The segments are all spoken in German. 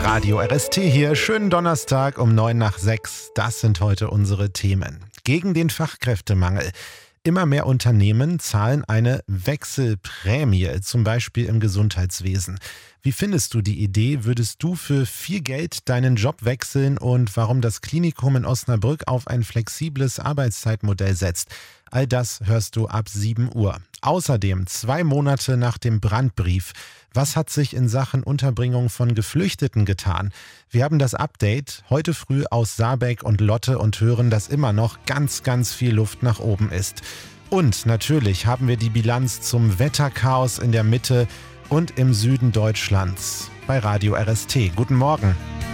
Radio RST hier. Schönen Donnerstag um 6:09. Das sind heute unsere Themen. Gegen den Fachkräftemangel. Immer mehr Unternehmen zahlen eine Wechselprämie, zum Beispiel im Gesundheitswesen. Wie findest du die Idee? Würdest du für viel Geld deinen Job wechseln und warum das Klinikum in Osnabrück auf ein flexibles Arbeitszeitmodell setzt? All das hörst du ab 7 Uhr. Außerdem 2 Monate nach dem Brandbrief. Was hat sich in Sachen Unterbringung von Geflüchteten getan? Wir haben das Update heute früh aus Saarbeck und Lotte und hören, dass immer noch ganz, ganz viel Luft nach oben ist. Und natürlich haben wir die Bilanz zum Wetterchaos in der Mitte und im Süden Deutschlands bei Radio RST. Guten Morgen.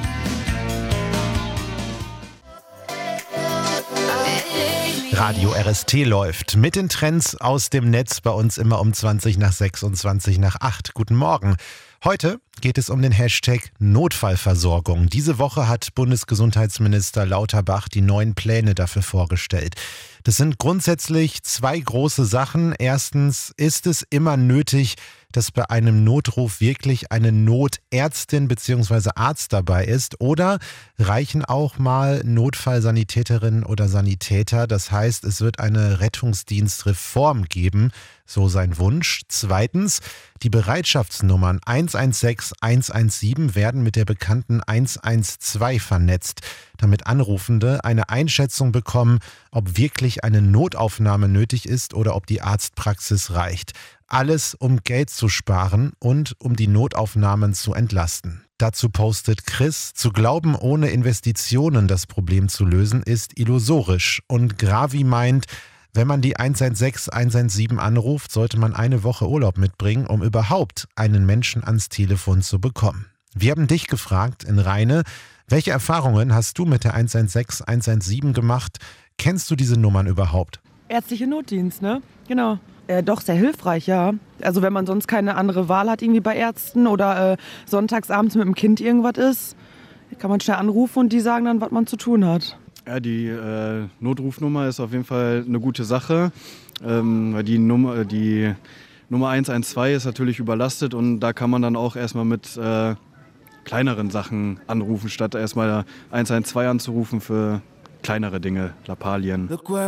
Radio RST läuft mit den Trends aus dem Netz bei uns immer um 7:20. Guten Morgen. Heute geht es um den Hashtag Notfallversorgung. Diese Woche hat Bundesgesundheitsminister Lauterbach die neuen Pläne dafür vorgestellt. Das sind grundsätzlich 2 große Sachen. Erstens, ist es immer nötig, dass bei einem Notruf wirklich eine Notärztin bzw. Arzt dabei ist? Oder reichen auch mal Notfallsanitäterinnen oder Sanitäter? Das heißt, es wird eine Rettungsdienstreform geben, so sein Wunsch. Zweitens, die Bereitschaftsnummern 116, 117 werden mit der bekannten 112 vernetzt, damit Anrufende eine Einschätzung bekommen, ob wirklich eine Notaufnahme nötig ist oder ob die Arztpraxis reicht. Alles, um Geld zu sparen und um die Notaufnahmen zu entlasten. Dazu postet Chris: Zu glauben, ohne Investitionen das Problem zu lösen, ist illusorisch. Und Gravi meint, wenn man die 116, 117 anruft, sollte man eine Woche Urlaub mitbringen, um überhaupt einen Menschen ans Telefon zu bekommen. Wir haben dich gefragt in Rheine, welche Erfahrungen hast du mit der 116, 117 gemacht? Kennst du diese Nummern überhaupt? Ärztliche Notdienst, ne? Genau. Doch, sehr hilfreich, ja. Also wenn man sonst keine andere Wahl hat irgendwie bei Ärzten oder sonntagsabends mit dem Kind irgendwas ist, kann man schnell anrufen und die sagen dann, was man zu tun hat. Ja, die Notrufnummer ist auf jeden Fall eine gute Sache. Weil die Nummer 112 ist natürlich überlastet und da kann man dann auch erstmal mit kleineren Sachen anrufen, statt erstmal 112 anzurufen für kleinere Dinge, Lappalien.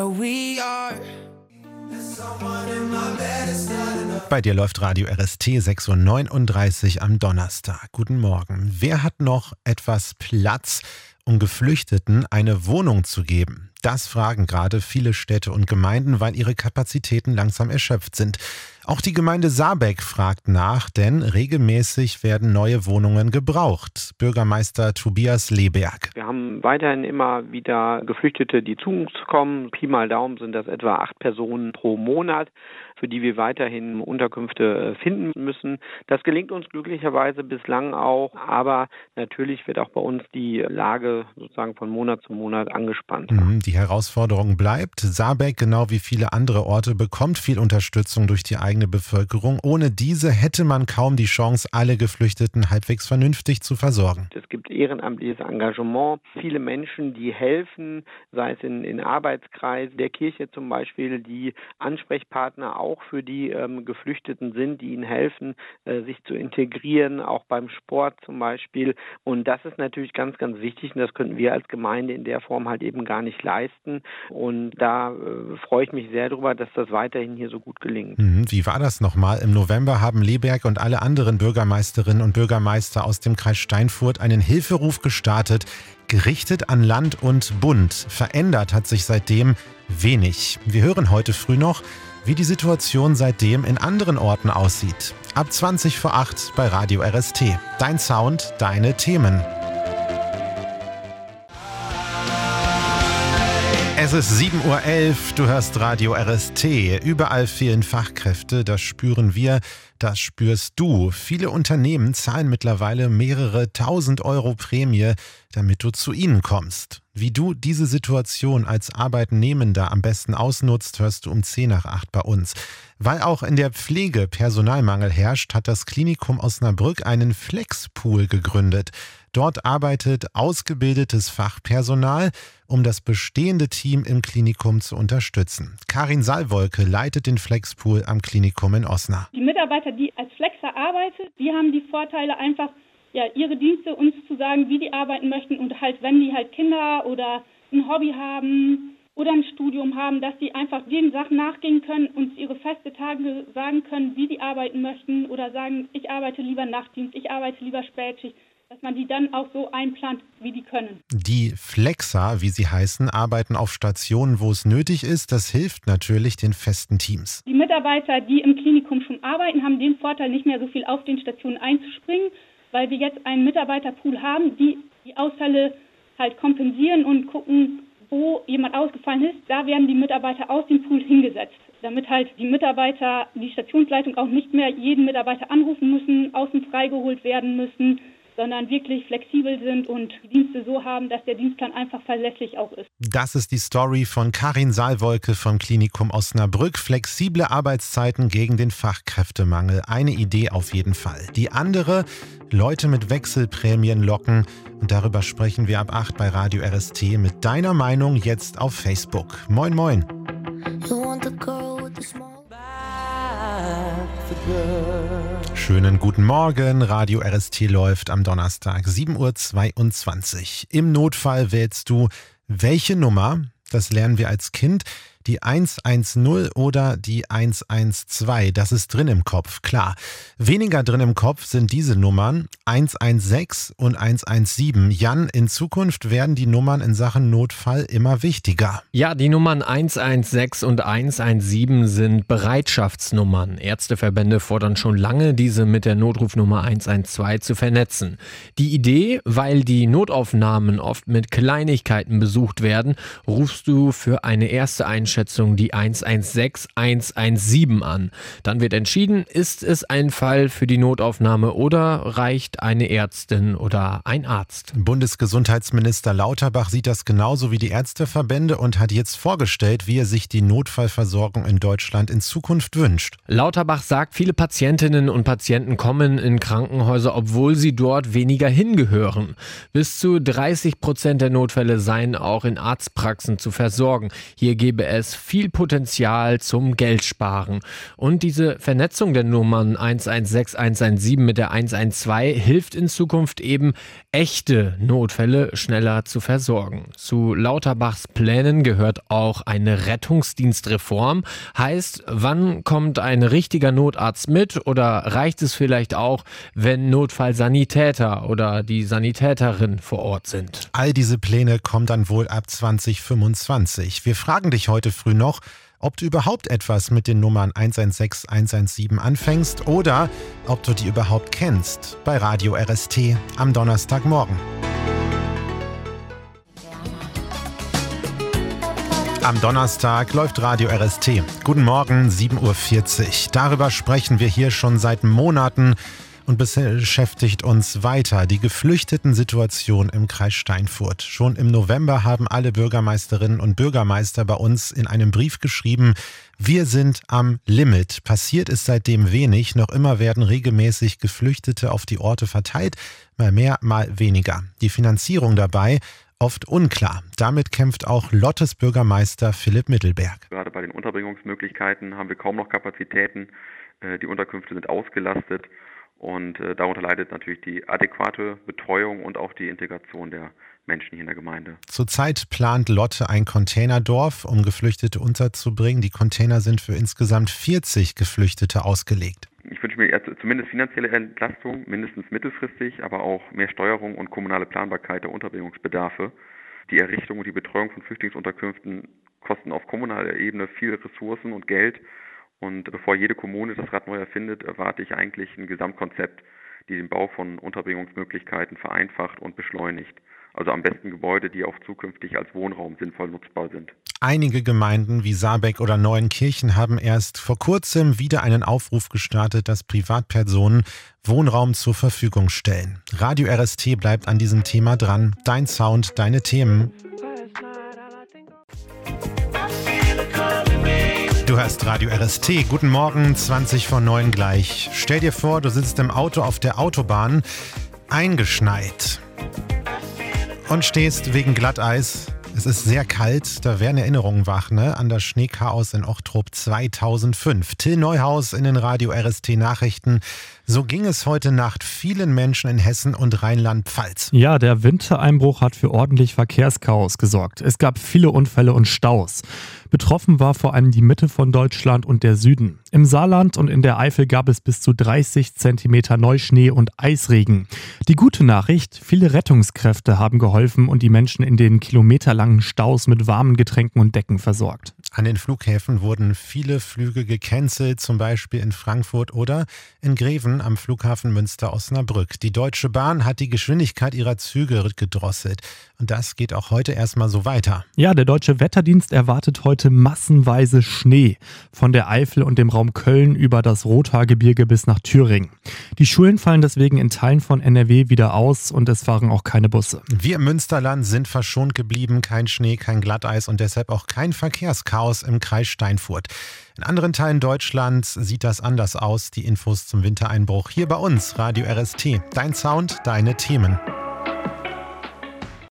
Bei dir läuft Radio RST 6:39 am Donnerstag. Guten Morgen. Wer hat noch etwas Platz, um Geflüchteten eine Wohnung zu geben? Das fragen gerade viele Städte und Gemeinden, weil ihre Kapazitäten langsam erschöpft sind. Auch die Gemeinde Saarbeck fragt nach, denn regelmäßig werden neue Wohnungen gebraucht. Bürgermeister Tobias Leberg. Wir haben weiterhin immer wieder Geflüchtete, die zu uns kommen. Pi mal Daumen sind das etwa 8 Personen pro Monat, für die wir weiterhin Unterkünfte finden müssen. Das gelingt uns glücklicherweise bislang auch, aber natürlich wird auch bei uns die Lage sozusagen von Monat zu Monat angespannt. Die Herausforderung bleibt. Saarbeck, genau wie viele andere Orte, bekommt viel Unterstützung durch die eigene Bevölkerung. Ohne diese hätte man kaum die Chance, alle Geflüchteten halbwegs vernünftig zu versorgen. Es gibt ehrenamtliches Engagement, viele Menschen, die helfen, sei es in Arbeitskreisen der Kirche zum Beispiel, die Ansprechpartner auch für die Geflüchteten sind, die ihnen helfen, sich zu integrieren, auch beim Sport zum Beispiel. Und das ist natürlich ganz, ganz wichtig und das könnten wir als Gemeinde in der Form halt eben gar nicht leisten. Und da freue ich mich sehr darüber, dass das weiterhin hier so gut gelingt. Wie war das nochmal? Im November haben Leberg und alle anderen Bürgermeisterinnen und Bürgermeister aus dem Kreis Steinfurt einen Hilferuf gestartet, gerichtet an Land und Bund. Verändert hat sich seitdem wenig. Wir hören heute früh noch, wie die Situation seitdem in anderen Orten aussieht. Ab 7:20 bei Radio RST. Dein Sound, deine Themen. Es ist 7:11 Uhr, du hörst Radio RST. Überall fehlen Fachkräfte, das spüren wir, das spürst du. Viele Unternehmen zahlen mittlerweile mehrere tausend Euro Prämie, damit du zu ihnen kommst. Wie du diese Situation als Arbeitnehmender am besten ausnutzt, hörst du um 7:10 bei uns. Weil auch in der Pflege Personalmangel herrscht, hat das Klinikum Osnabrück einen Flexpool gegründet. Dort arbeitet ausgebildetes Fachpersonal, um das bestehende Team im Klinikum zu unterstützen. Karin Saalwolke leitet den Flexpool am Klinikum in Osnabrück. Die Mitarbeiter, die als Flexer arbeiten, die haben die Vorteile einfach, ihre Dienste uns zu sagen, wie die arbeiten möchten und halt, wenn die halt Kinder oder ein Hobby haben oder ein Studium haben, dass die einfach den Sachen nachgehen können, uns ihre feste Tage sagen können, wie die arbeiten möchten oder sagen, ich arbeite lieber Nachtdienst, ich arbeite lieber Spätschicht, dass man die dann auch so einplant, wie die können. Die Flexer, wie sie heißen, arbeiten auf Stationen, wo es nötig ist. Das hilft natürlich den festen Teams. Die Mitarbeiter, die im Klinikum schon arbeiten, haben den Vorteil, nicht mehr so viel auf den Stationen einzuspringen, weil wir jetzt einen Mitarbeiterpool haben, die Ausfälle halt kompensieren und gucken, wo jemand ausgefallen ist. Da werden die Mitarbeiter aus dem Pool hingesetzt, damit halt die Mitarbeiter, die Stationsleitung auch nicht mehr jeden Mitarbeiter anrufen müssen, außen freigeholt werden müssen, sondern wirklich flexibel sind und die Dienste so haben, dass der Dienstplan einfach verlässlich auch ist. Das ist die Story von Karin Saalwolke vom Klinikum Osnabrück. Flexible Arbeitszeiten gegen den Fachkräftemangel. Eine Idee auf jeden Fall. Die andere, Leute mit Wechselprämien locken. Und darüber sprechen wir ab 8 bei Radio RST mit deiner Meinung jetzt auf Facebook. Moin, moin. Schönen guten Morgen, Radio RST läuft am Donnerstag, 7:22 Uhr. Im Notfall wählst du welche Nummer, das lernen wir als Kind, die 110 oder die 112, das ist drin im Kopf, klar. Weniger drin im Kopf sind diese Nummern 116 und 117. Jan, in Zukunft werden die Nummern in Sachen Notfall immer wichtiger. Ja, die Nummern 116 und 117 sind Bereitschaftsnummern. Ärzteverbände fordern schon lange, diese mit der Notrufnummer 112 zu vernetzen. Die Idee, weil die Notaufnahmen oft mit Kleinigkeiten besucht werden, rufst du für eine erste Einschätzung die 116 117 an. Dann wird entschieden, ist es ein Fall für die Notaufnahme oder reicht eine Ärztin oder ein Arzt. Bundesgesundheitsminister Lauterbach sieht das genauso wie die Ärzteverbände und hat jetzt vorgestellt, wie er sich die Notfallversorgung in Deutschland in Zukunft wünscht. Lauterbach sagt, viele Patientinnen und Patienten kommen in Krankenhäuser, obwohl sie dort weniger hingehören. Bis zu 30% der Notfälle seien auch in Arztpraxen zu versorgen. Hier gebe es viel Potenzial zum Geldsparen. Und diese Vernetzung der Nummern 116, 117 mit der 112 hilft in Zukunft eben, echte Notfälle schneller zu versorgen. Zu Lauterbachs Plänen gehört auch eine Rettungsdienstreform. Heißt, wann kommt ein richtiger Notarzt mit oder reicht es vielleicht auch, wenn Notfallsanitäter oder die Sanitäterin vor Ort sind? All diese Pläne kommen dann wohl ab 2025. Wir fragen dich heute früh noch, ob du überhaupt etwas mit den Nummern 116, 117 anfängst oder ob du die überhaupt kennst bei Radio RST am Donnerstagmorgen. Am Donnerstag läuft Radio RST. Guten Morgen, 7:40 Uhr. Darüber sprechen wir hier schon seit Monaten und beschäftigt uns weiter die Geflüchteten-Situation im Kreis Steinfurt. Schon im November haben alle Bürgermeisterinnen und Bürgermeister bei uns in einem Brief geschrieben, wir sind am Limit. Passiert ist seitdem wenig. Noch immer werden regelmäßig Geflüchtete auf die Orte verteilt, mal mehr, mal weniger. Die Finanzierung dabei oft unklar. Damit kämpft auch Lottes Bürgermeister Philipp Mittelberg. Gerade bei den Unterbringungsmöglichkeiten haben wir kaum noch Kapazitäten. Die Unterkünfte sind ausgelastet. Und darunter leidet natürlich die adäquate Betreuung und auch die Integration der Menschen hier in der Gemeinde. Zurzeit plant Lotte ein Containerdorf, um Geflüchtete unterzubringen. Die Container sind für insgesamt 40 Geflüchtete ausgelegt. Ich wünsche mir zumindest finanzielle Entlastung, mindestens mittelfristig, aber auch mehr Steuerung und kommunale Planbarkeit der Unterbringungsbedarfe. Die Errichtung und die Betreuung von Flüchtlingsunterkünften kosten auf kommunaler Ebene viel Ressourcen und Geld. Und bevor jede Kommune das Rad neu erfindet, erwarte ich eigentlich ein Gesamtkonzept, die den Bau von Unterbringungsmöglichkeiten vereinfacht und beschleunigt. Also am besten Gebäude, die auch zukünftig als Wohnraum sinnvoll nutzbar sind. Einige Gemeinden wie Saarbeck oder Neuenkirchen haben erst vor kurzem wieder einen Aufruf gestartet, dass Privatpersonen Wohnraum zur Verfügung stellen. Radio RST bleibt an diesem Thema dran. Dein Sound, deine Themen. Du hörst Radio RST. Guten Morgen, 20:09 gleich. Stell dir vor, du sitzt im Auto auf der Autobahn, eingeschneit und stehst wegen Glatteis Es ist sehr kalt, da werden Erinnerungen wach, ne? An das Schneechaos in Ochtrup 2005. Till Neuhaus in den Radio RST Nachrichten. So ging es heute Nacht vielen Menschen in Hessen und Rheinland-Pfalz. Ja, der Wintereinbruch hat für ordentlich Verkehrschaos gesorgt. Es gab viele Unfälle und Staus. Betroffen war vor allem die Mitte von Deutschland und der Süden. Im Saarland und in der Eifel gab es bis zu 30 Zentimeter Neuschnee und Eisregen. Die gute Nachricht, viele Rettungskräfte haben geholfen und die Menschen in den kilometerlangen Staus mit warmen Getränken und Decken versorgt. An den Flughäfen wurden viele Flüge gecancelt, zum Beispiel in Frankfurt oder in Greven am Flughafen Münster-Osnabrück. Die Deutsche Bahn hat die Geschwindigkeit ihrer Züge gedrosselt. Und das geht auch heute erstmal so weiter. Ja, der Deutsche Wetterdienst erwartet heute massenweise Schnee. Von der Eifel und dem Raum Köln über das Rothaargebirge bis nach Thüringen. Die Schulen fallen deswegen in Teilen von NRW wieder aus und es fahren auch keine Busse. Wir im Münsterland sind verschont geblieben. Kein Schnee, kein Glatteis und deshalb auch kein Verkehrschaos im Kreis Steinfurt. In anderen Teilen Deutschlands sieht das anders aus. Die Infos zum Wintereinbruch hier bei uns, Radio RST. Dein Sound, deine Themen.